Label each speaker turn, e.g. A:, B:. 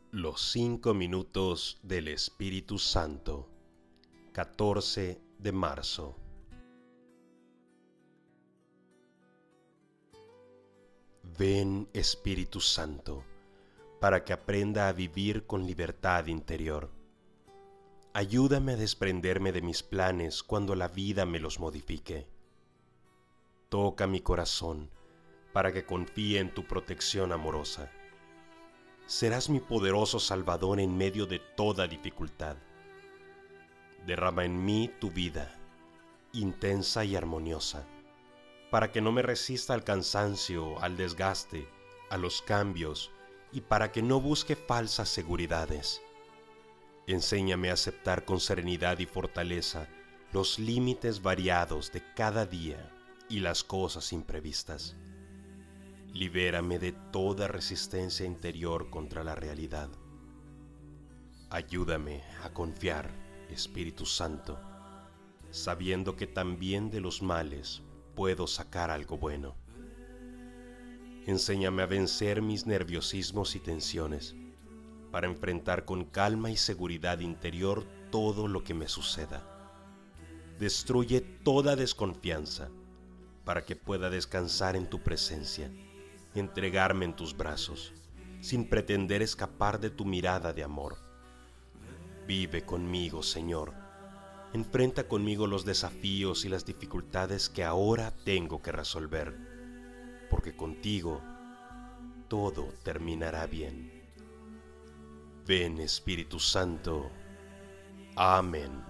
A: Los 5 minutos del Espíritu Santo, 14 de marzo. Ven, Espíritu Santo, para que aprenda a vivir con libertad interior. Ayúdame a desprenderme de mis planes cuando la vida me los modifique. Toca mi corazón para que confíe en tu protección amorosa. Serás mi poderoso Salvador en medio de toda dificultad. Derrama en mí tu vida, intensa y armoniosa, para que no me resista al cansancio, al desgaste, a los cambios y para que no busque falsas seguridades. Enséñame a aceptar con serenidad y fortaleza los límites variados de cada día y las cosas imprevistas. Libérame de toda resistencia interior contra la realidad. Ayúdame a confiar, Espíritu Santo, sabiendo que también de los males puedo sacar algo bueno. Enséñame a vencer mis nerviosismos y tensiones, para enfrentar con calma y seguridad interior todo lo que me suceda. Destruye toda desconfianza, para que pueda descansar en tu presencia, entregarme en tus brazos, sin pretender escapar de tu mirada de amor. Vive conmigo, Señor. Enfrenta conmigo los desafíos y las dificultades que ahora tengo que resolver, porque contigo todo terminará bien. Ven, Espíritu Santo. Amén.